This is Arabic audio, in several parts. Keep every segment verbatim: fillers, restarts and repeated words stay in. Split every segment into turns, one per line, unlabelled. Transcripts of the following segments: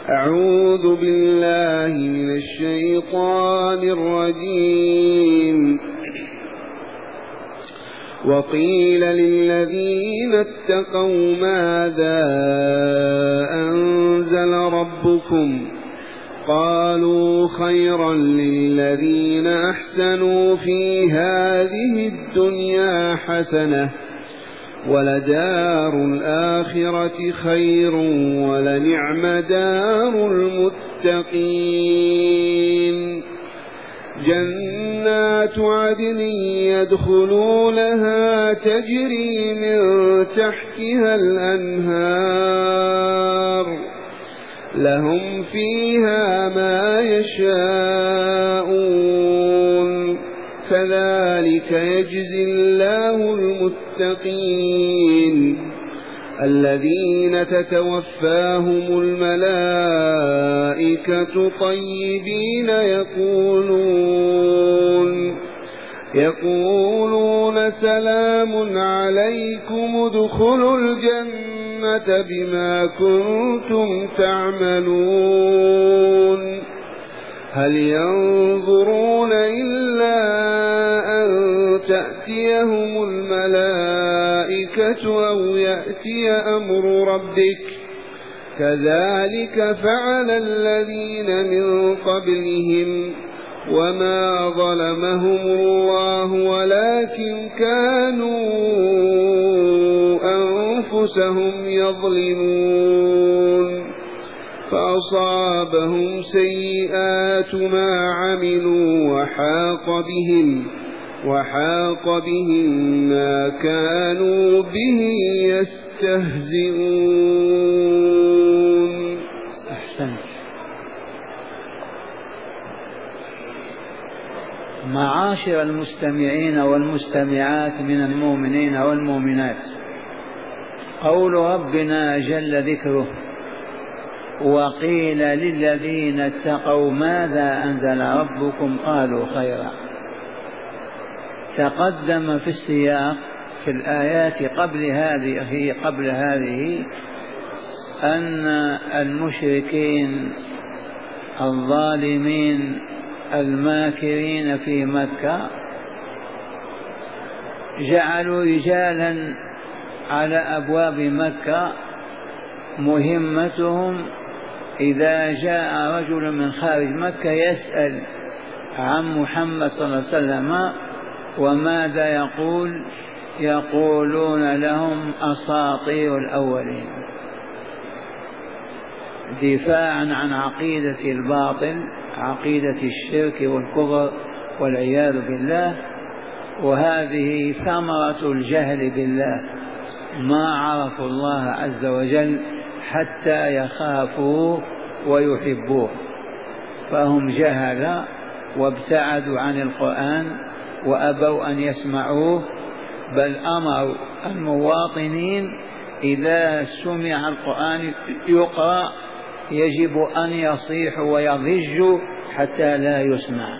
أعوذ بالله من الشيطان الرجيم. وقيل للذين اتقوا ماذا أنزل ربكم قالوا خيرا للذين أحسنوا في هذه الدنيا حسنة ولدار الآخرة خير ولنعم دار المتقين. جنات عدن يدخلونها تجري من تحتها الأنهار لهم فيها ما يشاءون كذلك يجزي الله المتقين الذين تتوفاهم الملائكة طيبين يقولون يقولون سلام عليكم ادخلوا الجنة بما كنتم تعملون هل ينظرون إلا أن تأتيهم الملائكة أو يأتي أمر ربك كذلك فعل الذين من قبلهم وما ظلمهم الله ولكن كانوا أنفسهم يظلمون فأصابهم سيئات ما عملوا وحاق بهم وحاق بهم ما كانوا به يستهزئون.
أحسنت. معاشر المستمعين والمستمعات من المؤمنين والمؤمنات، قول ربنا جل ذكره وقيل للذين اتقوا ماذا أنزل ربكم قالوا خيرا، تقدم في السياق في الآيات قبل هذه قبل هذه أن المشركين الظالمين الماكرين في مكة جعلوا رجالا على أبواب مكة مهمتهم إذا جاء رجل من خارج مكة يسأل عن محمد صلى الله عليه وسلم وماذا يقول؟ يقولون لهم أساطير الأولين، دفاعا عن عقيدة الباطل، عقيدة الشرك والكفر والعياذ بالله. وهذه ثمرة الجهل بالله، ما عرفوا الله عز وجل حتى يخافوه ويحبوه، فهم جهل وابتعدوا عن القرآن وأبوا أن يسمعوه، بل أمروا المواطنين إذا سمع القرآن يقرأ يجب أن يصيحوا ويضجوا حتى لا يسمع.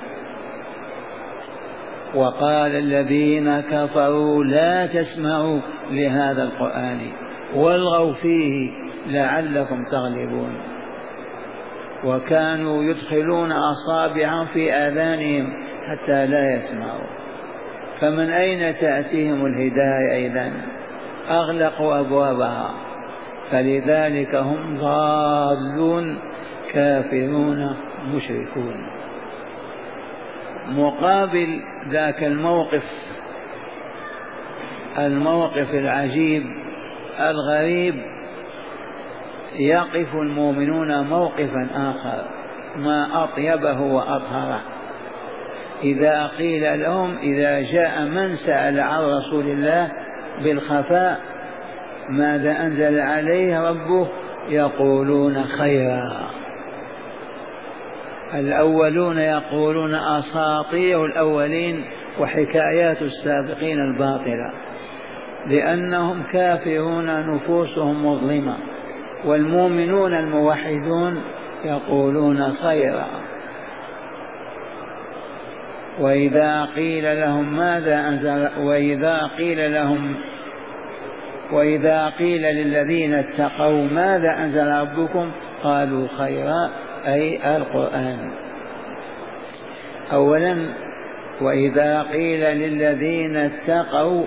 وقال الذين كفروا لا تسمعوا لهذا القرآن والغوا فيه لعلكم تغلبون. وكانوا يدخلون أصابعهم في آذانهم حتى لا يسمعوا، فمن أين تأتيهم الهداية إذن؟ أغلقوا أبوابها، فلذلك هم ضالون كافرون مشركون. مقابل ذاك الموقف الموقف العجيب الغريب يقف المؤمنون موقفا آخر ما أطيبه وأطهره. إذا قيل لهم، إذا جاء من سأل عن رسول الله بالخفاء ماذا أنزل عليه ربه يقولون خيرا. الأولون يقولون أساطير الأولين وحكايات السابقين الباطلة، لأنهم كافرون نفوسهم مظلمة، والمؤمنون الموحدون يقولون خيرا. وإذا قيل لهم ماذا أنزل وإذا قيل لهم وإذا قيل للذين اتقوا ماذا أنزل ربكم قالوا خيرا أي القرآن. أولا وإذا قيل للذين اتقوا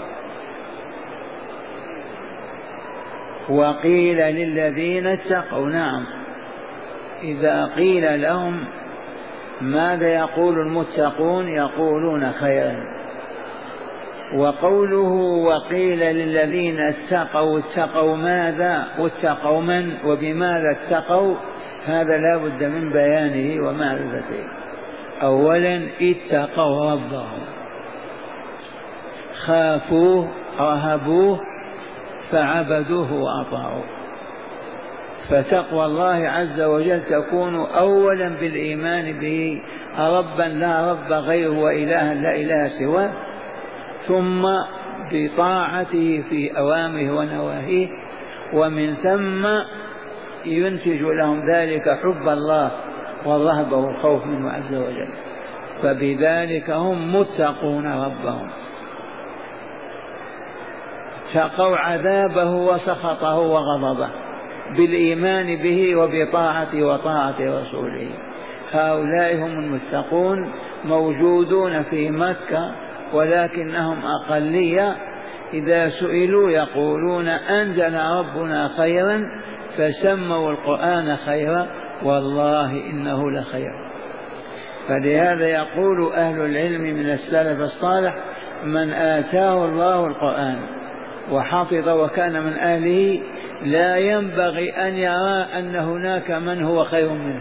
وقيل للذين اتقوا، نعم، إذا قيل لهم ماذا يقول المتقون؟ يقولون خيرا. وقوله وقيل للذين اتقوا، اتقوا ماذا؟ واتقوا من وبماذا اتقوا؟ هذا لا بد من بيانه ومعرفته. أولا اتقوا ربهم، خافوه رهبوه فعبدوه وأطاعوه. فتقوى الله عز وجل تكون أولا بالإيمان به ربا لا رب غيره وإلها لا إله سواه، ثم بطاعته في أوامره ونواهيه، ومن ثم ينتج لهم ذلك حب الله والرهبة والخوف منه عز وجل، فبذلك هم متقون ربهم، اتقوا عذابه وسخطه وغضبه بالإيمان به وبطاعته وطاعة رسوله. هؤلاء هم المتقون، موجودون في مكة ولكنهم أقلية. إذا سئلوا يقولون أنزل ربنا خيرا فسموا القرآن خيرا، والله إنه لخير. فلهذا يقول أهل العلم من السلف الصالح: من آتاه الله القرآن وحفظ وكان من أهله لا ينبغي أن يرى أن هناك من هو خير منه.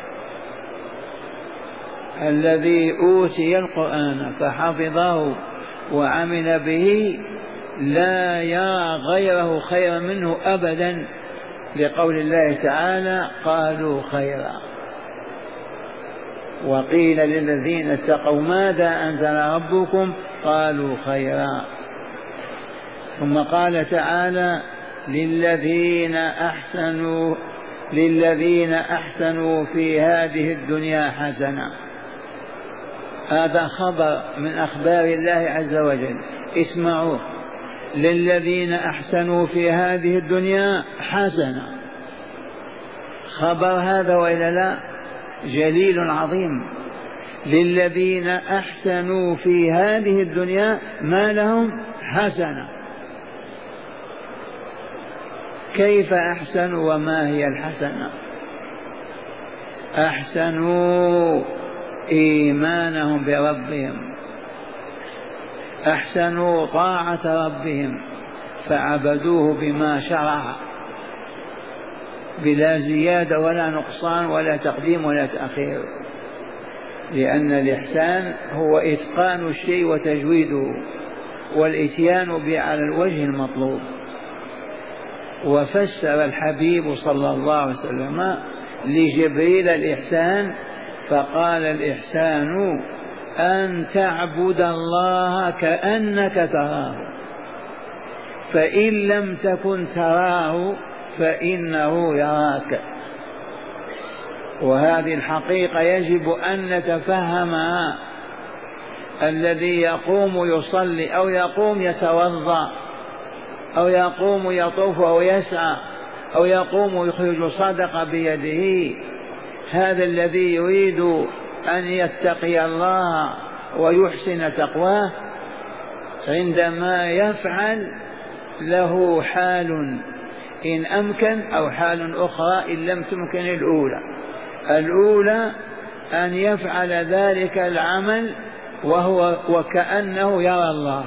الذي أوتي القرآن فحفظه وعمل به لا يرى غيره خير منه أبدا، لقول الله تعالى: قالوا خيرا. وقيل للذين اتقوا ماذا أنزل ربكم؟ قالوا خيرا. ثم قال تعالى: للذين أحسنوا للذين أحسنوا في هذه الدنيا حسنة. هذا خبر من أخبار الله عز وجل، اسمعوا: للذين أحسنوا في هذه الدنيا حسنة. خبر هذا وإلا لا؟ جليل عظيم. للذين أحسنوا في هذه الدنيا ما لهم؟ حسنة. كيف أحسنوا وما هي الحسنة؟ أحسنوا إيمانهم بربهم، أحسنوا طاعة ربهم فعبدوه بما شرع بلا زيادة ولا نقصان ولا تقديم ولا تأخير، لأن الإحسان هو إتقان الشيء وتجويده والإتيان به على الوجه المطلوب. وفسر الحبيب صلى الله عليه وسلم لجبريل الإحسان فقال: الإحسان أن تعبد الله كأنك تراه، فإن لم تكن تراه فإنه يراك. وهذه الحقيقة يجب أن نتفهمها. الذي يقوم يصلي أو يقوم يتوضأ أو يقوم يطوف أو يسعى أو يقوم يخرج صدقة بيده، هذا الذي يريد أن يتقي الله ويحسن تقواه، عندما يفعل له حال إن أمكن أو حال أخرى إن لم تمكن الأولى. الأولى أن يفعل ذلك العمل وهو وكأنه يرى الله.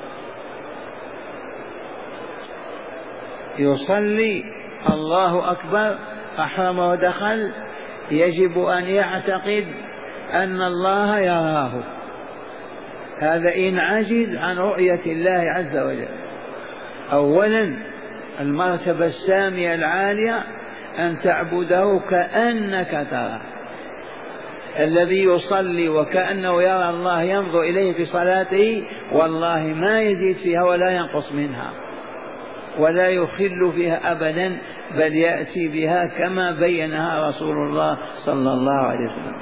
يصلي الله أكبر أحرم ودخل، يجب أن يعتقد أن الله يراه. هذا إن عجز عن رؤية الله عز وجل. أولا المرتبة السامية العالية أن تعبده كأنك تراه. الذي يصلي وكأنه يرى الله ينظر إليه في صلاته والله ما يزيد فيها ولا ينقص منها ولا يخل فيها أبدا، بل يأتي بها كما بينها رسول الله صلى الله عليه وسلم.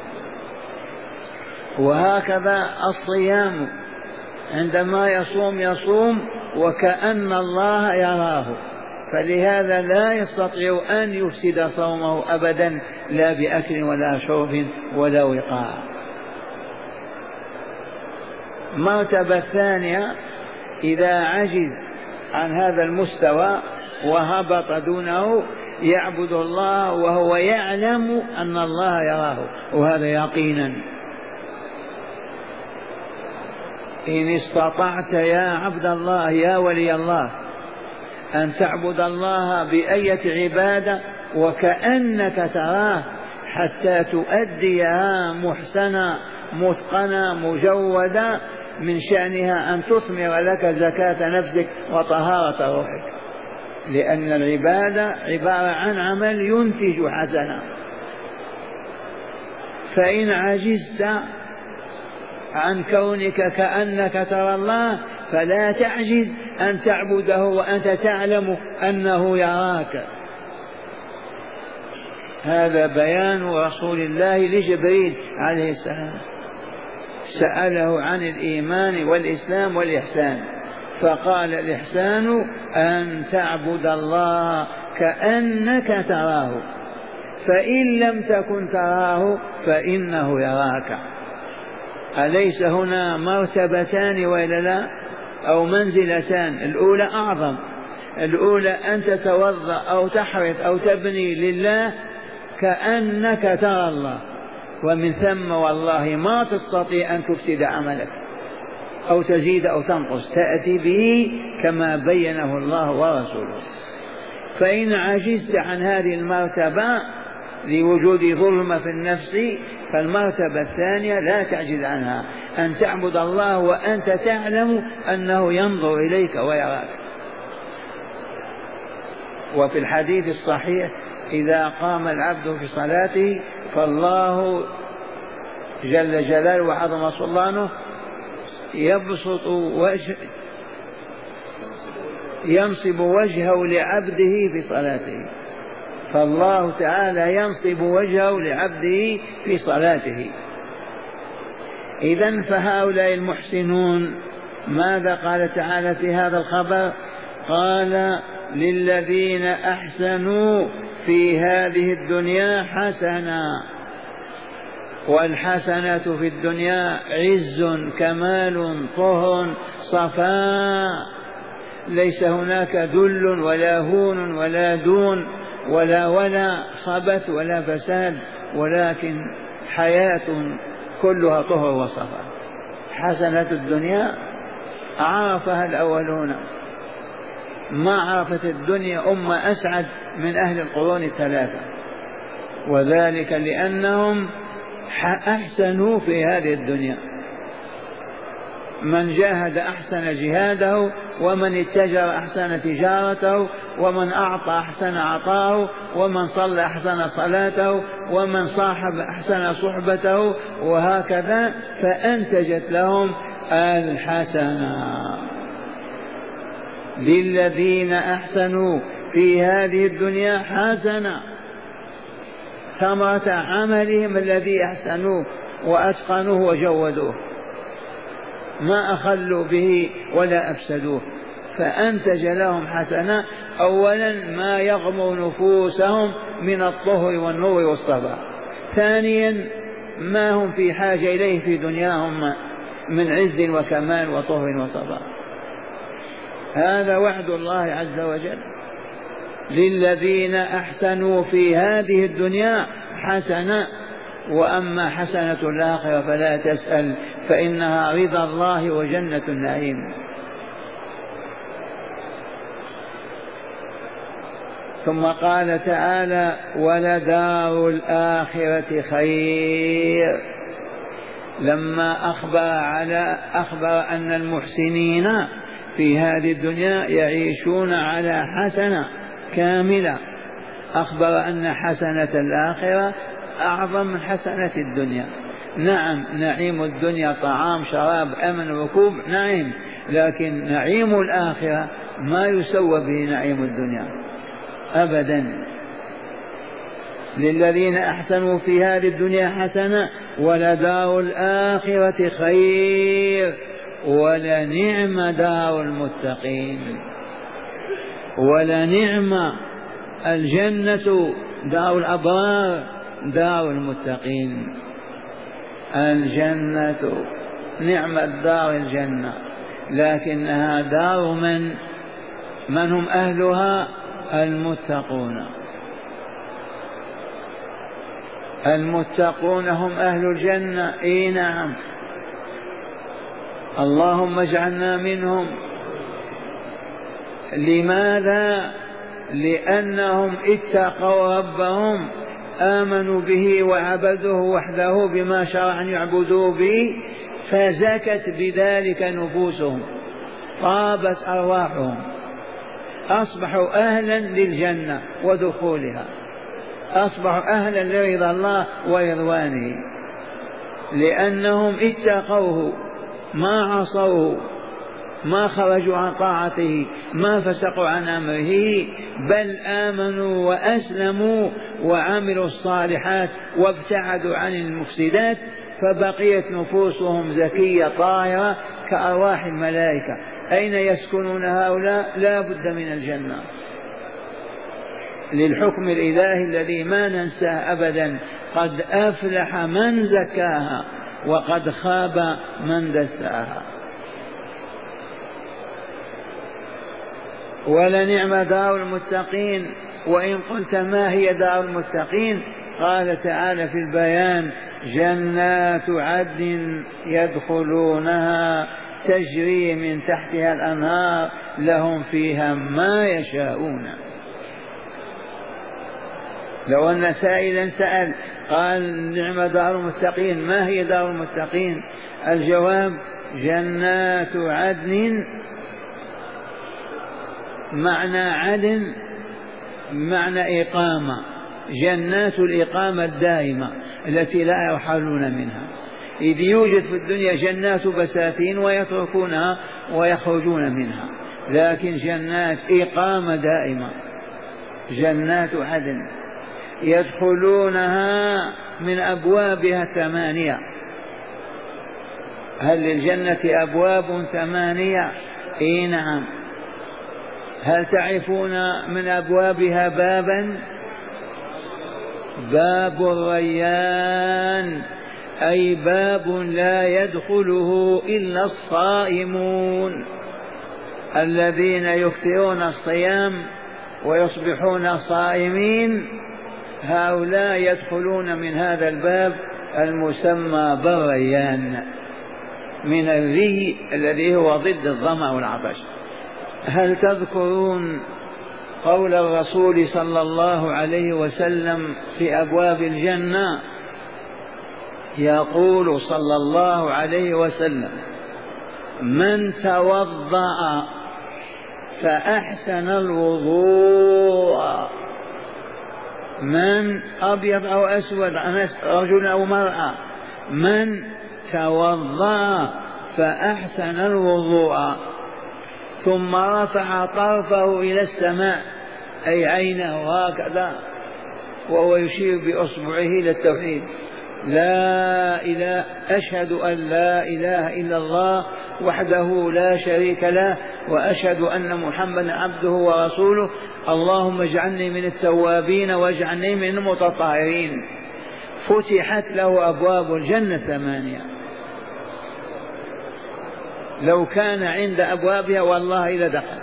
وهكذا الصيام، عندما يصوم يصوم وكأن الله يراه، فلهذا لا يستطيع أن يفسد صومه أبدا، لا بأكل ولا شرب ولا وقاء. مرتبة ثانية، إذا عجز عن هذا المستوى وهبط دونه يعبد الله وهو يعلم أن الله يراه، وهذا يقينا. إن استطعت يا عبد الله يا ولي الله أن تعبد الله بأية عبادة وكأنك تراه حتى تؤديها محسنة متقنة مجودة، من شأنها أن تثمر لك زكاة نفسك وطهارة روحك، لأن العبادة عبارة عن عمل ينتج حسنة. فإن عجزت عن كونك كأنك ترى الله فلا تعجز أن تعبده وأنت تعلم أنه يراك. هذا بيان رسول الله لجبريل عليه السلام، سأله عن الإيمان والإسلام والإحسان، فقال الإحسان أن تعبد الله كأنك تراه، فإن لم تكن تراه فإنه يراك. أليس هنا مرتبتان وإلا لا؟ أو منزلتان؟ الأولى أعظم، الأولى أن تتوضأ أو تحرث أو تبني لله كأنك ترى الله، ومن ثم والله ما تستطيع أن تفسد عملك أو تزيد أو تنقص، تأتي به كما بينه الله ورسوله. فإن عجزت عن هذه المرتبة لوجود ظلمة في النفس، فالمرتبة الثانية لا تعجز عنها، أن تعبد الله وأنت تعلم أنه ينظر إليك ويراك. وفي الحديث الصحيح إذا قام العبد في صلاته فالله جل جلاله وعظم سلطانه يبسط وجه ينصب وجهه لعبده في صلاته، فالله تعالى ينصب وجهه لعبده في صلاته. إذن فهؤلاء المحسنون ماذا قال تعالى في هذا الخبر؟ قال للذين أحسنوا في هذه الدنيا حسنة، والحسنة في الدنيا عز كمال طهر صفاء، ليس هناك ذل ولا هون ولا دون ولا ولا خبث ولا فساد، ولكن حياة كلها طهر وصفاء. حسنة الدنيا عرفها الأولون، ما عرفت الدنيا أمة أسعد من أهل القرون الثلاثة، وذلك لأنهم أحسنوا في هذه الدنيا. من جاهد أحسن جهاده، ومن اتجر أحسن تجارته، ومن أعطى أحسن عطاه، ومن صلى أحسن صلاته، ومن صاحب أحسن صحبته، وهكذا، فأنتجت لهم الحسنة. للذين أحسنوا في هذه الدنيا حسنة، ثمرة عملهم الذي أحسنوه وأتقنوه وجودوه، ما أخلوا به ولا أفسدوه، فأنتج لهم حسنة. أولا ما يغمر نفوسهم من الطهر والنور والصفاء، ثانيا ما هم في حاجة إليه في دنياهم من عز وكمال وطهر وصفاء. هذا وعد الله عز وجل، للذين أحسنوا في هذه الدنيا حسنة، وأما حسنة الآخرة فلا تسأل، فإنها رضا الله وجنة النعيم. ثم قال تعالى ولدار الآخرة خير، لما أخبر, على أخبر أن المحسنين في هذه الدنيا يعيشون على حسنة كاملة، أخبر أن حسنة الآخرة أعظم من حسنة الدنيا. نعم نعيم الدنيا طعام شراب أمن ركوب، نعيم، لكن نعيم الآخرة ما يسوى به نعيم الدنيا أبدا. للذين أحسنوا في هذه الدنيا حسنة ولدار الآخرة خير ولنعم دار المتقين. ولنعم الجنة دار الأبرار دار المتقين. الجنة نعم الدار الجنة، لكنها دار من من هم أهلها؟ المتقون. المتقون هم أهل الجنة. إيه نعم، اللهم اجعلنا منهم. لماذا؟ لأنهم اتقوا ربهم، آمنوا به وعبدوه وحده بما شرع أن يعبدوه به، فزكت بذلك نفوسهم، طابت أرواحهم، أصبحوا أهلا للجنة ودخولها، أصبحوا أهلا لرضا الله ورضوانه، لأنهم اتقوه، ما عصوه، ما خرجوا عن طاعته، ما فسقوا عن أمره، بل آمنوا وأسلموا وعملوا الصالحات وابتعدوا عن المفسدات، فبقيت نفوسهم زكية طاهرة كأرواح الملائكة. أين يسكنون هؤلاء؟ لا بد من الجنة، للحكم الإلهي الذي ما ننساه أبدا: قد أفلح من زكاها وقد خاب من دساها. ولنعم دار المتقين. وإن قلت ما هي دار المتقين؟ قال تعالى في البيان: جنات عدن يدخلونها تجري من تحتها الأنهار لهم فيها ما يشاءون. لو أن سائلا سأل قال: نعم دار المتقين، ما هي دار المتقين؟ الجواب: جنات عدن. معنى عدن معنى إقامة، جنات الإقامة الدائمة التي لا يرحلون منها. إذ يوجد في الدنيا جنات بساتين ويتركونها ويخرجون منها، لكن جنات إقامة دائمة، جنات عدن يدخلونها من أبوابها ثمانية. هل للجنة أبواب ثمانية؟ إيه نعم. هل تعرفون من أبوابها بابا؟ باب الريان، أي باب لا يدخله إلا الصائمون الذين يكثرون الصيام ويصبحون صائمين، هؤلاء يدخلون من هذا الباب المسمى بالريان، من الري الذي هو ضد الظمأ والعطش. هل تذكرون قول الرسول صلى الله عليه وسلم في أبواب الجنة؟ يقول صلى الله عليه وسلم: من توضأ فأحسن الوضوء، من أبيض أو أسود، رجل أو مرأة، من توضأ فأحسن الوضوء ثم رفع طرفه إلى السماء، أي عينه هكذا وهو يشير بأصبعه إلى التوحيد: لا إله أشهد أن لا إله إلا الله وحده لا شريك له وأشهد أن محمدا عبده ورسوله، اللهم اجعلني من التوابين واجعلني من المتطهرين. فتحت له أبواب الجنة ثمانية. لو كان عند أبوابها والله لدخل.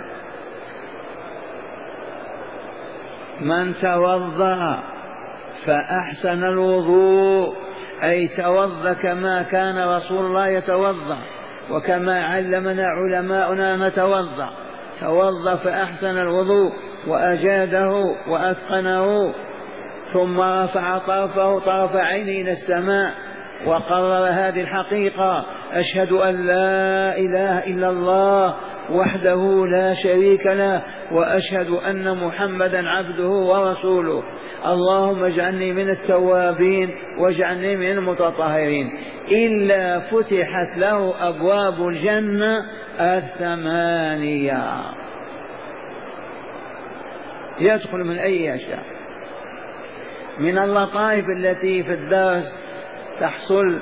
من توضأ فأحسن الوضوء، أي توضأ كما كان رسول الله يتوضأ وكما علمنا علماؤنا نتوضأ، توضأ فأحسن الوضوء وأجاده وأتقنه، ثم رفع طرفه طرف عينه إلى السماء وقرر هذه الحقيقة: أشهد أن لا إله إلا الله وحده لا شريك له وأشهد أن محمدا عبده ورسوله، اللهم اجعلني من التوابين واجعلني من المتطهرين. إلا فتحت له أبواب الجنة الثمانية، يدخل من أي أشياء. من اللطائف التي في الدرس تحصل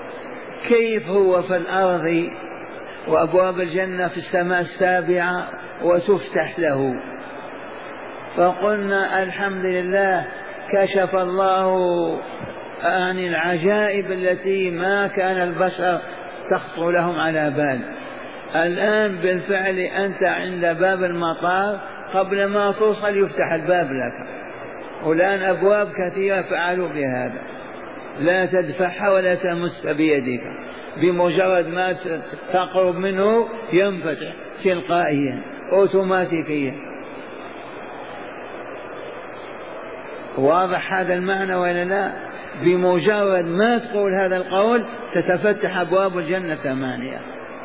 كيف هو في الأرض وأبواب الجنة في السماء السابعة وتفتح له. فقلنا الحمد لله كشف الله عن العجائب التي ما كان البشر تخطر لهم على بال. الآن بالفعل أنت عند باب المطار قبل ما توصل يفتح الباب لك، والآن أبواب كثيرة فعلوا بهذا، لا تدفعها ولا تمس بيدك، بمجرد ما تقرب منه ينفتح تلقائيا أوتوماتيكيا. واضح هذا المعنى ولا لا؟ بمجرد ما تقول هذا القول تتفتح أبواب الجنة ثمانية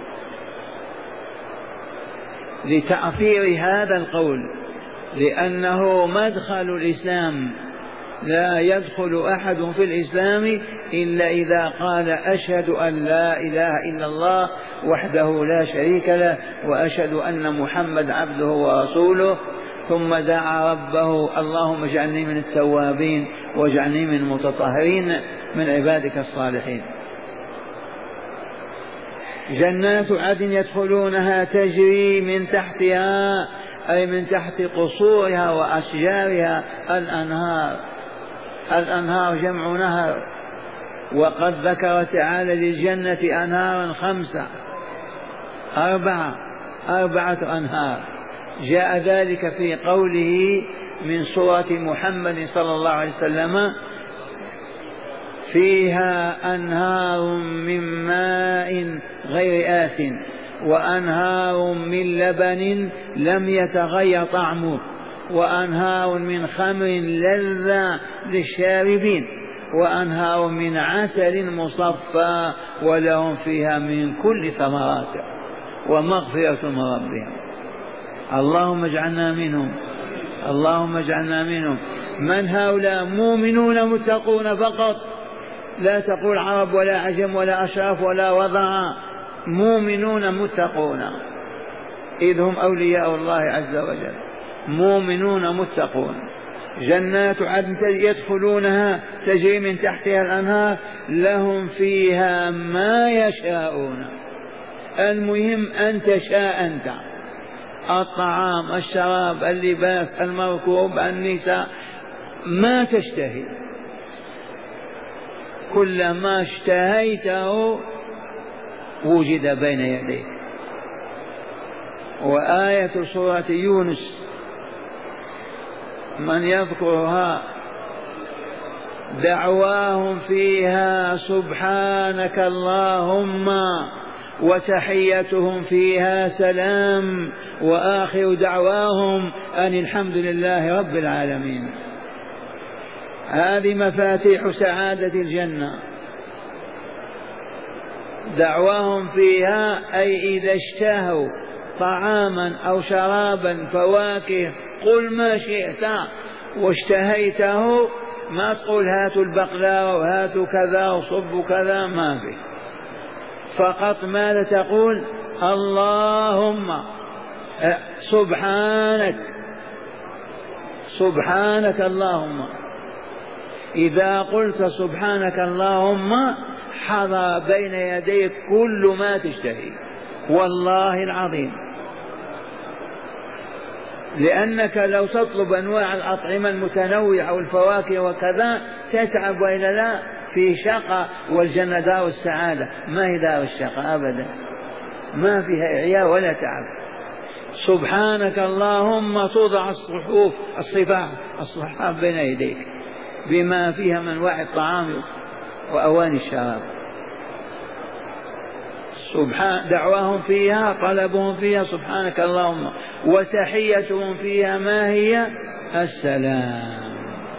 لتأثير هذا القول، لأنه مدخل الإسلام، لا يدخل أحد في الإسلام إلا إذا قال أشهد أن لا إله إلا الله وحده لا شريك له وأشهد أن محمد عبده ورسوله، ثم دعا ربه اللهم اجعلني من التوابين واجعلني من المتطهرين من عبادك الصالحين. جنات عدن يدخلونها تجري من تحتها أي من تحت قصورها وأشجارها الأنهار. الأنهار جمع نهر، وقد ذكر تعالى للجنة أنهارا خمسة أربعة أربعة أنهار، جاء ذلك في قوله من سورة محمد صلى الله عليه وسلم فيها أنهار من ماء غير آس وأنهار من لبن لم يتغير طعمه وأنهار من خمر لذة للشاربين وأنهار من عسل مصفى ولهم فيها من كل ثمرات ومغفرة من ربهم. اللهم اجعلنا منهم، اللهم اجعلنا منهم. من هؤلاء؟ مؤمنون متقون فقط، لا تقول عرب ولا عجم ولا أشراف ولا وضع، مؤمنون متقون، إذ هم أولياء الله عز وجل، مؤمنون متقون. جنات عدن يدخلونها تجري من تحتها الأنهار لهم فيها ما يشاءون. المهم أن تشاء أنت، الطعام الشراب اللباس المركوب النساء، ما تشتهي، كل ما اشتهيته وجد بين يديك. وآية سورة يونس من يذكرها دعواهم فيها سبحانك اللهم وتحيتهم فيها سلام وآخر دعواهم أن الحمد لله رب العالمين. هذه مفاتيح سعادة الجنة. دعواهم فيها أي إذا اشتهوا طعاما أو شرابا فواكه قل ما شئت واشتهيته، ما تقول هاتوا البقلاوة وهاتوا كذا وصبوا كذا، ما في، فقط ماذا تقول؟ اللهم سبحانك سبحانك اللهم. إذا قلت سبحانك اللهم حضر بين يديك كل ما تشتهي، والله العظيم، لأنك لو تطلب أنواع الأطعمة المتنوعة والفواكه وكذا تتعب وإلا لا، في شقة، والجنة دار السعادة، ما هي دار الشقة أبدا، ما فيها إعياء ولا تعب. سبحانك اللهم توضع الصحوف الصفاح الصحاف بين يديك بما فيها من أنواع الطعام وأواني الشراب. سبحان دعواهم فيها طلبهم فيها سبحانك اللهم، وتحيتهم فيها ما هي؟ السلام.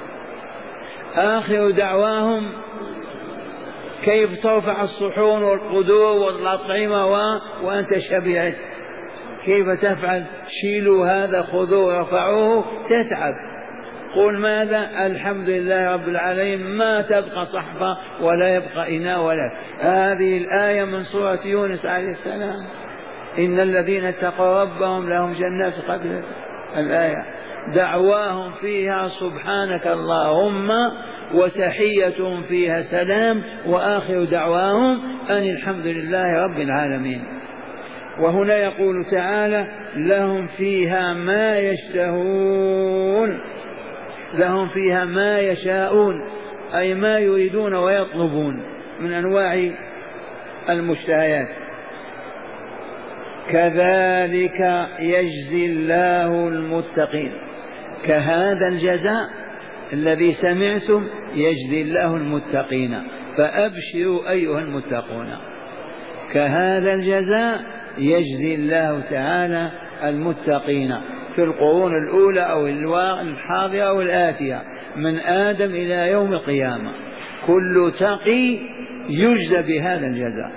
آخر دعواهم كيف ترفع الصحون والقدور والأطعمة و... وأنت شبعت، كيف تفعل؟ شيلوا هذا خذوه رفعوه، تتعب. قل ماذا؟ الحمد لله رب العالمين، ما تبقى صحفة ولا يبقى إناء ولا. هذه الآية من سورة يونس عليه السلام، إن الذين اتقوا ربهم لهم جنات قبل الآية دعواهم فيها سبحانك اللهم وتحيتهم فيها سلام وآخر دعواهم أن الحمد لله رب العالمين. وهنا يقول تعالى لهم فيها ما يشتهون، لهم فيها ما يشاءون أي ما يريدون ويطلبون من أنواع المشتهيات. كذلك يجزي الله المتقين، كهذا الجزاء الذي سمعتم يجزي الله المتقين، فأبشروا أيها المتقون، كهذا الجزاء يجزي الله تعالى المتقين في القرون الأولى أو الحاضرة أو الآتية من آدم إلى يوم القيامة، كل تقي يجزى بهذا الجزاء،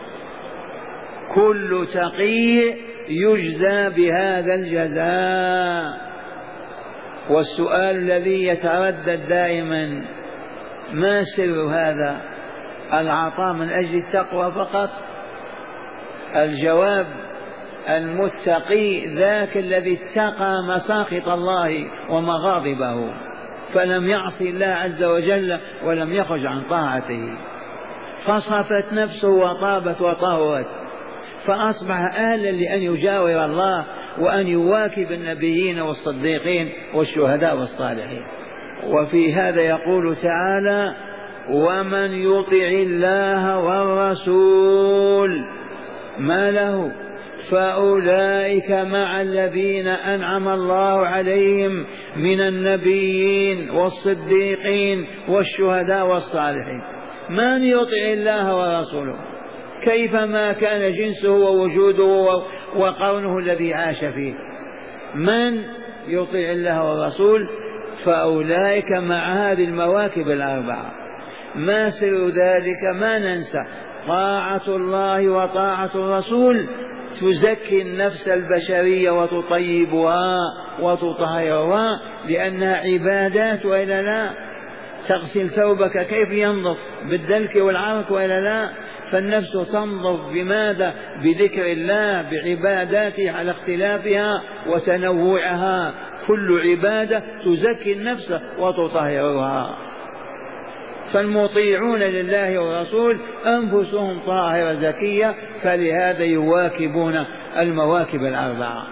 كل تقي يجزى بهذا الجزاء. والسؤال الذي يتردد دائما ما سر هذا العطاء من أجل التقوى فقط؟ الجواب المتقي ذاك الذي اتقى مساخط الله ومغاضبه فلم يعصي الله عز وجل ولم يخرج عن طاعته، فصفت نفسه وطابت وطهرت، فأصبح أهلا لأن يجاور الله وأن يواكب النبيين والصديقين والشهداء والصالحين. وفي هذا يقول تعالى ومن يطع الله والرسول ما له فأولئك مع الذين أنعم الله عليهم من النبيين والصديقين والشهداء والصالحين. من يطع الله ورسوله كيفما كان جنسه ووجوده وقرنه الذي عاش فيه، من يطع الله والرسول فأولئك مع هذه المواكب الأربعة. ما سر ذلك؟ ما ننسى طاعة الله وطاعة الرسول تزكي النفس البشرية وتطيبها وتطهرها لأنها عبادات وإلا لا؟ تغسل ثوبك كيف ينظف؟ بالدلك والعرق وإلا لا؟ فالنفس تنظف بماذا؟ بذكر الله بعباداته على اختلافها وتنوعها، كل عبادة تزكي النفس وتطهرها. فالمطيعون لله والرسول أنفسهم طاهرة زكية، فلهذا يواكبون المواكب الأربعة،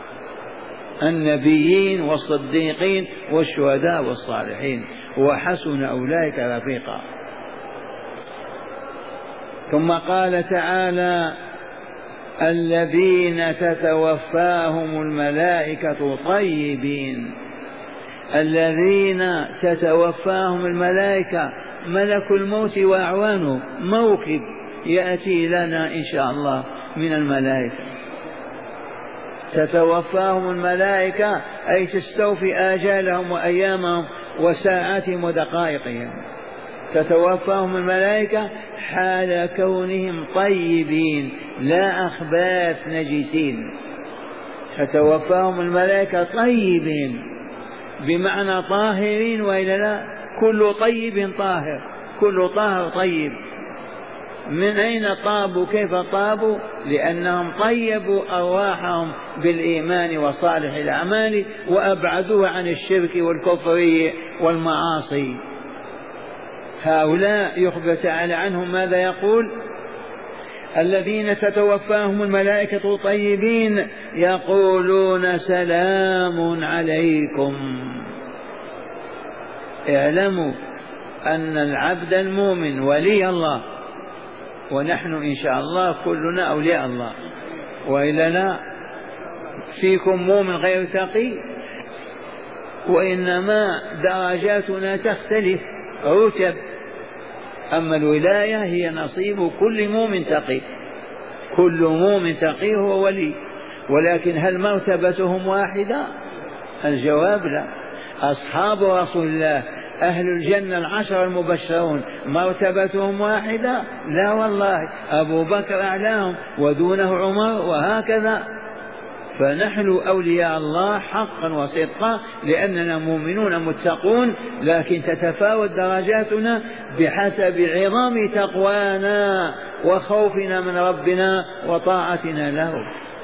النبيين والصديقين والشهداء والصالحين، وحسن أولئك رفيقا. ثم قال تعالى الذين تتوفاهم الملائكة طيبين، الذين تتوفاهم الملائكة ملك الموت وأعوانه، موكب يأتي لنا إن شاء الله من الملائكة. تتوفاهم الملائكة أي تستوفي آجالهم وأيامهم وساعاتهم ودقائقهم. تتوفاهم الملائكة حال كونهم طيبين لا أخباث نجسين. تتوفاهم الملائكة طيبين بمعنى طاهرين وإلا لا؟ كل طيب طاهر، كل طاهر طيب. من أين طابوا؟ كيف طابوا؟ لأنهم طيبوا أرواحهم بالإيمان وصالح الأعمال وأبعدوها عن الشرك والكفر والمعاصي. هؤلاء يخبر تعالى عنهم ماذا يقول؟ الذين تتوفاهم الملائكة طيبين يقولون سلام عليكم. اعلموا أن العبد المؤمن ولي الله، ونحن إن شاء الله كلنا أولياء الله، وإلا لا؟ فيكم مؤمن غير تقي، وإنما درجاتنا تختلف رتب، أما الولاية هي نصيب كل مؤمن تقي، كل مؤمن تقي هو ولي. ولكن هل مرتبتهم واحدة؟ الجواب لا. أصحاب رسول الله أهل الجنة العشر المبشرون مرتبتهم واحدة؟ لا والله، أبو بكر أعلاهم ودونه عمر وهكذا. فنحن أولياء الله حقا وصدقا لأننا مؤمنون متقون، لكن تتفاوت درجاتنا بحسب عظم تقوانا وخوفنا من ربنا وطاعتنا له.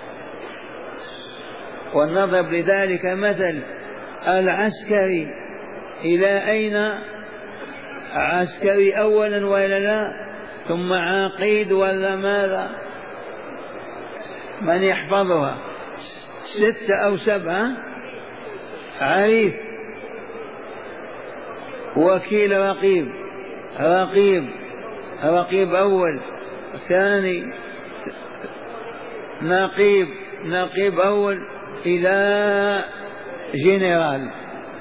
ونضرب لذلك مثل العسكري، إلى أين؟ عسكري أولا ولا لا؟ ثم عقيد ولا ماذا؟ من يحفظها؟ ستة أو سبعة. عريف، وكيل، رقيب، رقيب رقيب أول، ثاني، نقيب، نقيب أول، إلى جنرال.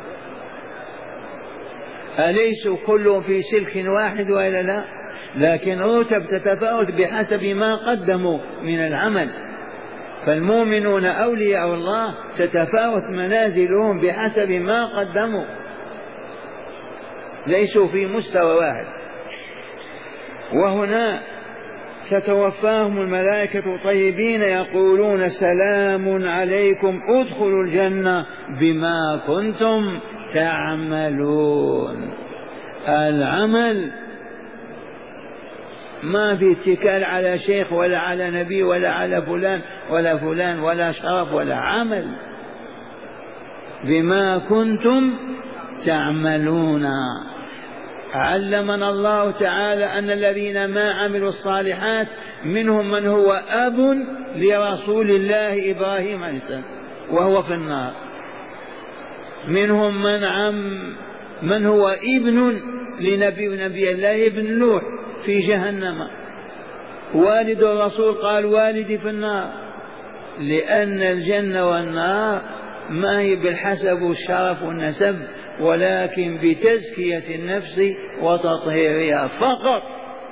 أليسوا كلهم في سلك واحد وإلا لا؟ لكن رتب تتفاوت بحسب ما قدموا من العمل. فالمؤمنون أولياء الله تتفاوت منازلهم بحسب ما قدموا، ليسوا في مستوى واحد. وهنا ستوفاهم الملائكة طيبين يقولون سلام عليكم ادخلوا الجنة بما كنتم تعملون. العمل ما في اتكال على شيخ ولا على نبي ولا على فلان ولا فلان ولا شرف ولا عمل. بما كنتم تعملون. علمنا الله تعالى أن الذين ما عملوا الصالحات منهم من هو أب لرسول الله إبراهيم عليه السلام وهو في النار، منهم من عم من هو ابن لنبي نبي الله ابن نوح في جهنم، والد الرسول قال والدي في النار، لأن الجنة والنار ما هي بالحسب والشرف والنسب، ولكن بتزكية النفس وتطهيرها فقط.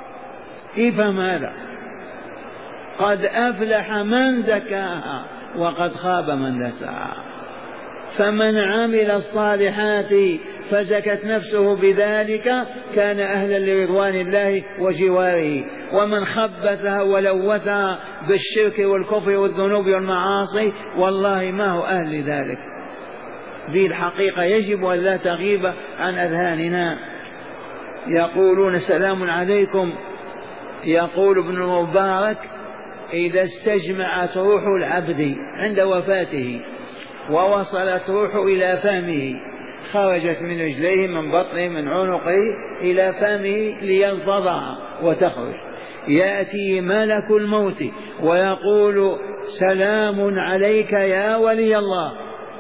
افهم هذا. قد أفلح من زكاها وقد خاب من دساها. فمن عمل الصالحات فزكت نفسه بذلك كان أهلا لرضوان الله وجواره، ومن خبثها ولوثها بالشرك والكفر والذنوب والمعاصي والله ما هو أهل لذلك. ذي الحقيقة يجب أن لا تغيب عن أذهاننا. يقولون سلام عليكم. يقول ابن المبارك إذا استجمعت روح العبد عند وفاته ووصلت روحه إلى فمه خرجت من رجليه من بطنه من عنقه إلى فمه ليلفظها وتخرج، يأتي ملك الموت ويقول سلام عليك يا ولي الله،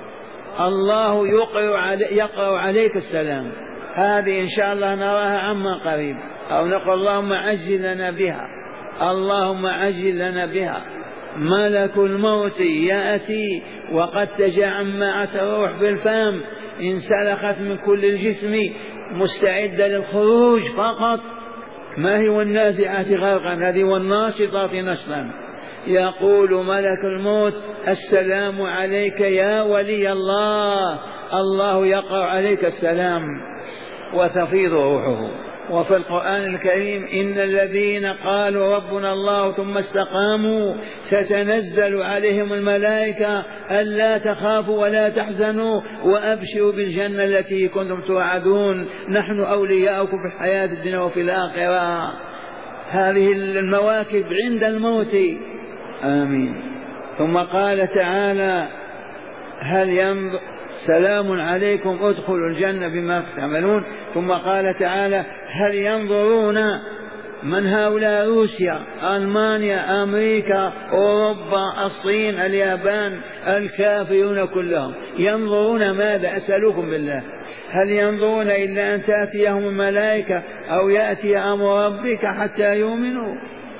الله يقرأ عليك السلام. هذه إن شاء الله نراها عما قريب، أو نقول اللهم عجل لنا بها، اللهم عجل لنا بها. ملك الموت يأتي وقد تجمعت الروح بالفم، انسلخت من كل الجسم مستعدة للخروج فقط. ما هي والنازعات غرقا، هذه والناشطات نشطا. يقول ملك الموت السلام عليك يا ولي الله، الله يقرأ عليك السلام وتفيض روحه. وفي القرآن الكريم إن الذين قالوا ربنا الله ثم استقاموا تتنزل عليهم الملائكة ألا تخافوا ولا تحزنوا وأبشروا بالجنة التي كنتم توعدون نحن أولياؤكم في الحياة الدنيا وفي الآخرة. هذه المواكب عند الموت. آمين. ثم قال تعالى هل ينظر سلام عليكم ادخلوا الجنة بما تعملون. ثم قال تعالى هل ينظرون، من هؤلاء؟ روسيا، ألمانيا، أمريكا، أوروبا، الصين، اليابان، الكافرون كلهم ينظرون ماذا؟ أسألكم بالله، هل ينظرون إلا أن تأتيهم الملائكة أو يأتي أمر ربك حتى يؤمنوا؟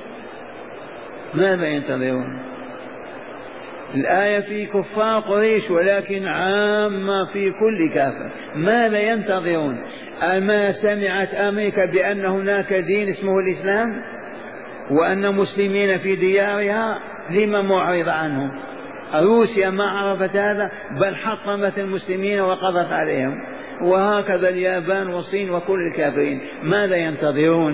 ماذا ينتظرون؟ الآية في كفار قريش ولكن عامة في كل كافر. ماذا ينتظرون؟ أما سمعت أمريكا بأن هناك دين اسمه الإسلام وأن مسلمين في ديارها؟ لما معرض عنهم؟ روسيا ما عرفت هذا، بل حطمت المسلمين وقضت عليهم، وهكذا اليابان والصين وكل الكافرين. ماذا ينتظرون؟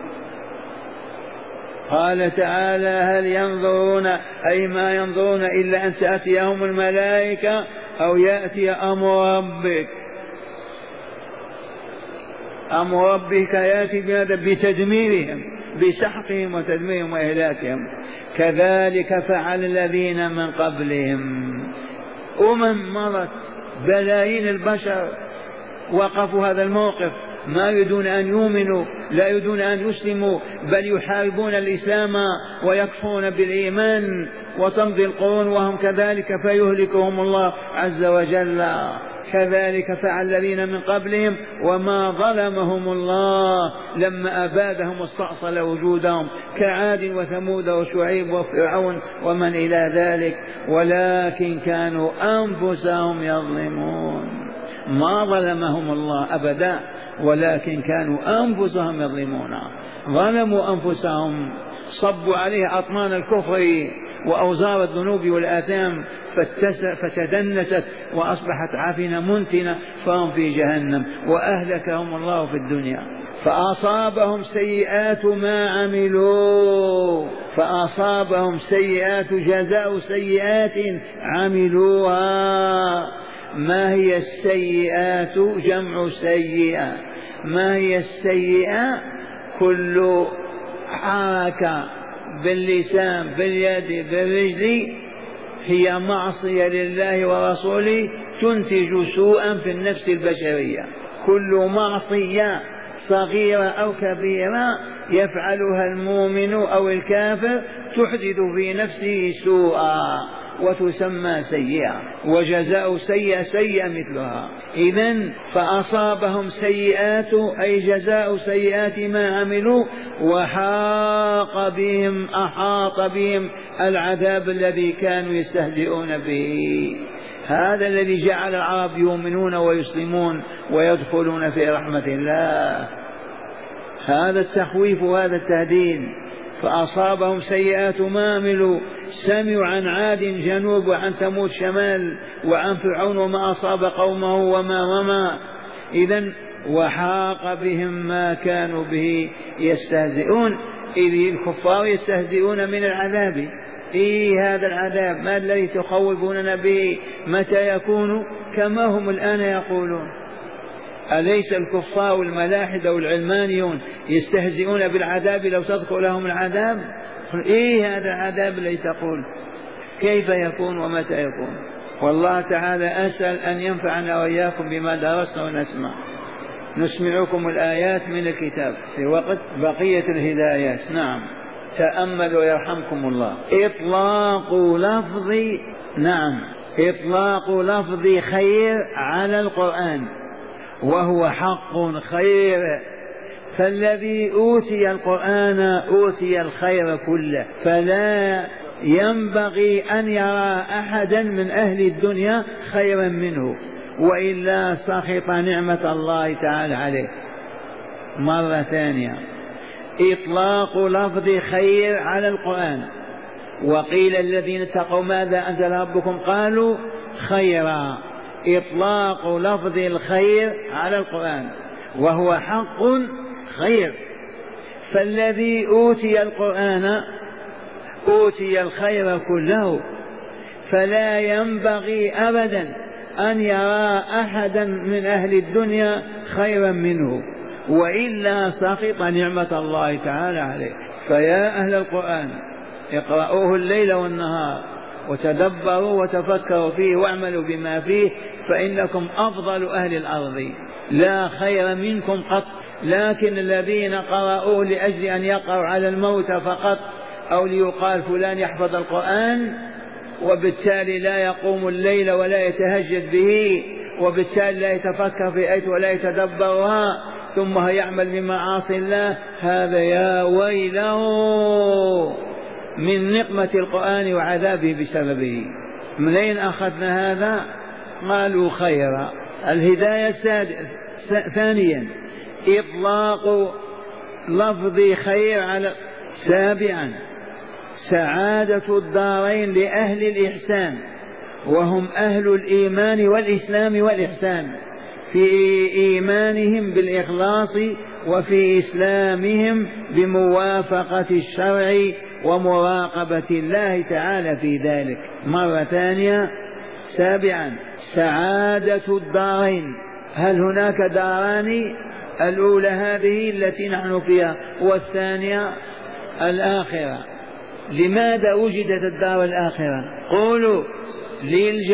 قال تعالى هل ينظرون أي ما ينظرون إلا أن تأتيهم الملائكة أو يأتي أمر ربك. أمر ربك يأتي بهذا بتدميرهم، بسحقهم وتدميرهم وإهلاكهم. كذلك فعل الذين من قبلهم. أمم مرت، بلايين البشر وقفوا هذا الموقف ما يريدون أن يؤمنوا، لا يريدون أن يسلموا، بل يحاربون الإسلام ويكفرون بالإيمان، وتمضي القرون وهم كذلك فيهلكهم الله عز وجل. كذلك فعل الذين من قبلهم وما ظلمهم الله لما أبادهم واستأصل وجودهم كعاد وثمود وشعيب وفرعون ومن إلى ذلك، ولكن كانوا أنفسهم يظلمون. ما ظلمهم الله أبدا، ولكن كانوا أنفسهم يظلمون. ظلموا أنفسهم، صبوا عليه أطنان الكفر وأوزار الذنوب والآثام فتدنست وأصبحت عافنة منتنة، فهم في جهنم، وأهلكهم الله في الدنيا. فأصابهم سيئات ما عملوا، فأصابهم سيئات جزاء سيئات عملوها. ما هي السيئات؟ جمع سيئة. ما هي السيئة؟ كل حركة باللسان باليد بالرجل هي معصية لله ورسوله تنتج سوءا في النفس البشرية. كل معصية صغيرة أو كبيرة يفعلها المؤمن أو الكافر تحدث في نفسه سوءا وتسمى سيئة، وجزاء سيئة سيئة مثلها. إذن فأصابهم سيئات أي جزاء سيئات ما عملوا، وحاق بهم أحاط بهم العذاب الذي كانوا يستهزئون به. هذا الذي جعل العرب يؤمنون ويسلمون ويدخلون في رحمة الله. هذا التخويف وهذا التهديد. فأصابهم سيئات ما عملوا، سمعوا عن عاد جنوب وعن ثمود شمال وعن فرعون وما أصاب قومه وما وما. إذن وحاق بهم ما كانوا به يستهزئون، إذ الكفار يستهزئون من العذاب. إيه هذا العذاب؟ ما الذي تخوفوننا به؟ متى يكون؟ كما هم الآن يقولون. أليس الكفار والملاحدة والعلمانيون يستهزئون بالعذاب لو تذكر لهم العذاب؟ إيه هذا العذاب الذي تقول؟ كيف يكون ومتى يكون؟ والله تعالى أسأل أن ينفعنا وإياكم بما درسنا ونسمع. نسمعكم الآيات من الكتاب في وقت بقية الهدايات. نعم، تأملوا يرحمكم الله. إطلاق لفظ نعم إطلاق لفظ خير على القرآن، وهو حق خير، فالذي أوتي القرآن أوتي الخير كله، فلا ينبغي أن يرى أحدا من أهل الدنيا خيرا منه، وإلا سخط نعمة الله تعالى عليه. مرة ثانية، إطلاق لفظ خير على القرآن. وقيل الذين اتقوا ماذا أنزل ربكم؟ قالوا خيرا. إطلاق لفظ الخير على القرآن وهو حق خير، فالذي أوتي القرآن أوتي الخير كله، فلا ينبغي أبدا أن يرى أحدا من أهل الدنيا خيرا منه، وإلا سقط نعمة الله تعالى عليه. فيا أهل القرآن اقرأوه الليل والنهار وتدبروا وتفكروا فيه واعملوا بما فيه، فإنكم أفضل أهل الأرض، لا خير منكم قط. لكن الذين قرأوه لأجل أن يقرأوا على الموت فقط، أو ليقال فلان يحفظ القرآن وبالتالي لا يقوم الليل ولا يتهجد به، وبالتالي لا يتفكر في آية ولا يتدبرها، ثم يعمل بمعاصي الله، هذا يا ويله من نقمة القرآن وعذابه بسببه. منين أخذنا هذا؟ قالوا خيرا. الهداية ثانيا، إطلاق لفظ خير على. سابعا، سعادة الدارين لأهل الإحسان، وهم أهل الإيمان والإسلام والإحسان، في إيمانهم بالإخلاص وفي إسلامهم بموافقة الشرع ومراقبة الله تعالى في ذلك. مرة ثانية، سابعا، سعادة الدارين. هل هناك داران؟ الأولى هذه التي نحن فيها، والثانية الآخرة. لماذا وجدت الدار الآخرة؟ قولوا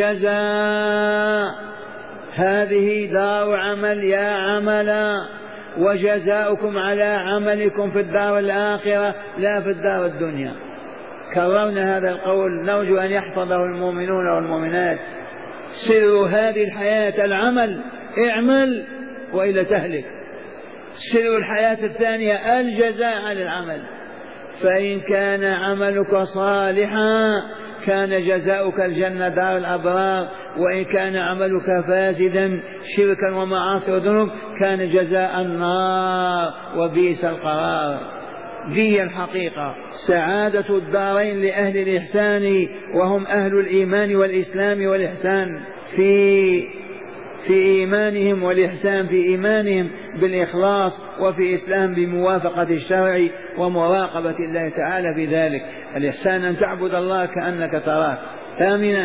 للجزاء. هذه دار عمل يا عملا، وجزاؤكم على عملكم في الدار الآخرة لا في الدار الدنيا. كررنا هذا القول، نرجو أن يحفظه المؤمنون والمؤمنات. سر هذه الحياة العمل، اعمل وإلا تهلك. سر الحياة الثانية الجزاء على العمل، فإن كان عملك صالحا كان جزاؤك الجنة دار الأبرار، وإن كان عملك فاسدا شركا ومعاصي وذنوب كان جزاء النار وبئس القرار. دي الحقيقة. سعادة الدارين لأهل الإحسان وهم أهل الإيمان والإسلام والإحسان في في إيمانهم، والإحسان في إيمانهم بالإخلاص، وفي إسلام بموافقة الشرع ومراقبة الله تعالى في ذلك. الإحسان أن تعبد الله كأنك تراه. ثامنا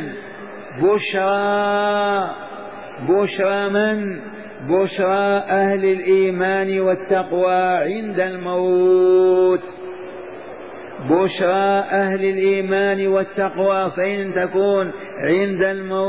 بشرى بشرى من؟ بشرى أهل الإيمان والتقوى عند الموت. بشرى أهل الإيمان والتقوى فإن تكون عند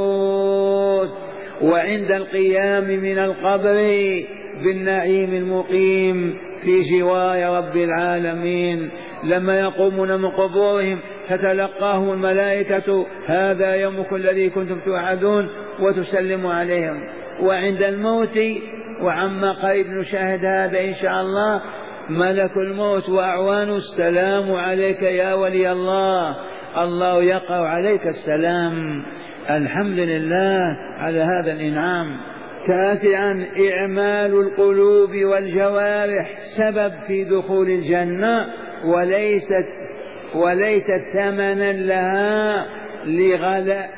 الموت وعند القيام من القبر بالنعيم المقيم في جوار رب العالمين. لما يقومون من قبورهم تتلقاهم الملائكة هذا يومكم الذي كنتم توعدون وتسلم عليهم. وعند الموت وعما قريب نشاهد هذا إن شاء الله، ملك الموت وأعوان السلام عليك يا ولي الله، الله يقرأ عليك السلام. الحمد لله على هذا الإنعام. تاسعا إعمال القلوب والجوارح سبب في دخول الجنة، وليست وليست ثمنا لها لغلاء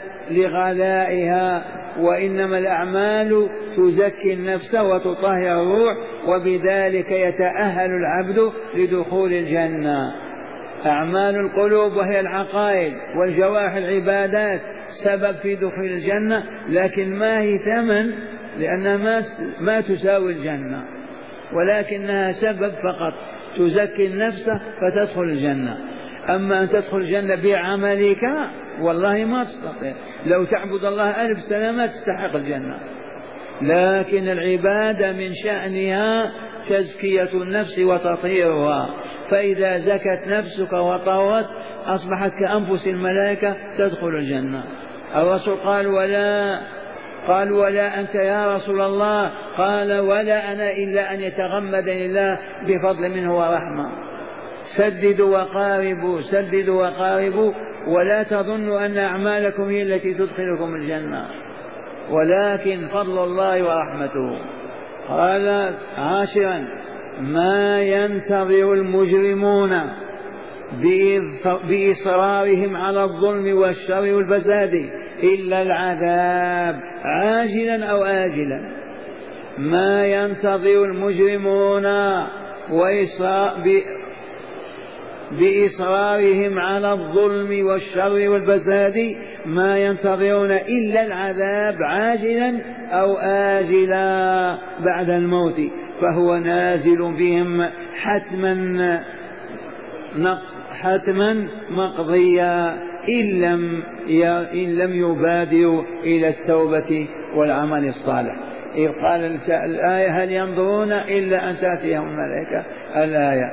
لغلائها، وإنما الأعمال تزكي النفس وتطهر الروح، وبذلك يتأهل العبد لدخول الجنة. أعمال القلوب وهي العقائد والجوارح العبادات سبب في دخول الجنة، لكن ما هي ثمن، لأنها ما, ما تساوي الجنة، ولكنها سبب فقط تزكي النفس فتدخل الجنة. أما أن تدخل الجنة بعملك والله ما تستطيع، لو تعبد الله ألف سنة ما تستحق الجنة. لكن العبادة من شأنها تزكية النفس وتطهيرها، فإذا زكت نفسك وطهرت أصبحت كأنفس الملائكة تدخل الجنة. الرسول قال ولا قال ولا أنت يا رسول الله؟ قال ولا أنا إلا أن يتغمدني الله بفضل منه ورحمة. سددوا وقاربوا سددوا وقاربوا، ولا تظنوا أن أعمالكم هي التي تدخلكم الجنة، ولكن فضل الله ورحمته. قال عاشرا ما ينتظر المجرمون بإصرارهم على الظلم والشر والفساد إلا العذاب عاجلا أو آجلا. ما ينتظر المجرمون بإصرارهم على الظلم والشر والفساد ما ينتظرون إلا العذاب عاجلا أو آجلا بعد الموت، فهو نازل بهم حتما حتما مقضيا إن لم إن لم يبادروا إلى التوبة والعمل الصالح. إذ قال الآية هل ينظرون إلا أن تأتيهم الملائكة الآية.